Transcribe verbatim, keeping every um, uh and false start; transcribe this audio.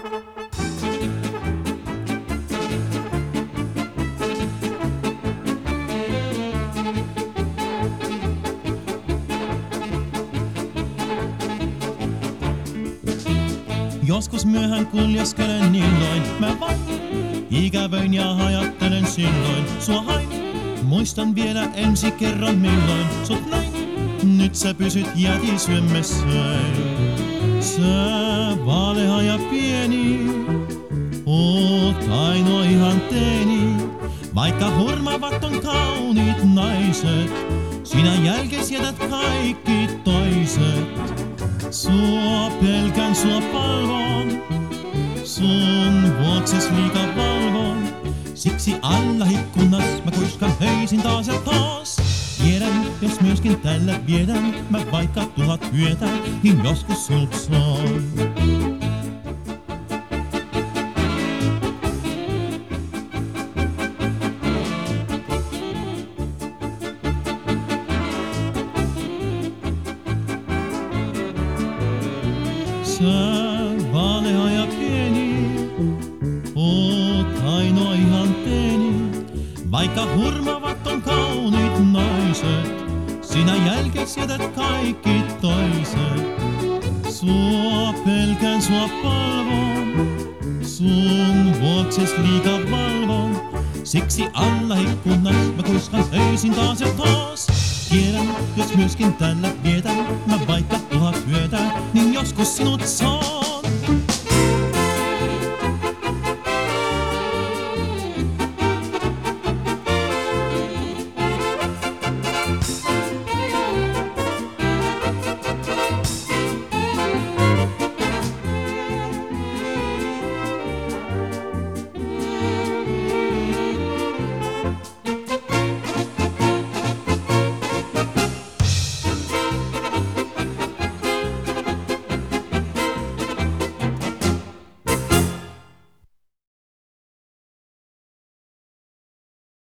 Joskus myöhään kuljeskelen illoin, mä vain ikävöin ja ajattelen silloin. Sua hain, muistan vielä ensi kerran milloin sut näin. Nyt sä pysyt jätisyömmessäin. Sä vaalea ja pieni, oot ainoa ihan teeni. Vaikka hurmaavat on kauniit naiset, sinä jälkes jätät kaikki toiset. Sua pelkän, sua palvon, sun vuokses liika valvon. Siksi alla ikkunas mä kuiskan höisin taas ja taas. Tiedän, jos myöskin tällä viedän mä vaikka tuhat yötä, niin joskus sult soon. Sä vaalea ja pieni, oot ainoa ihan teeni. Vaikka hurmaavat on kauniit naiset, sinä jälkes jätät kaikki toiset. Sua pelkään, sua palvon, sun vuokses liika valvon. Siksi alla ikkunas mä kuiskan höisin taas ja taas. Tiedän, jos myöskin tällä vietän mä vaikka tuhat yötä, niin joskus sinut saa.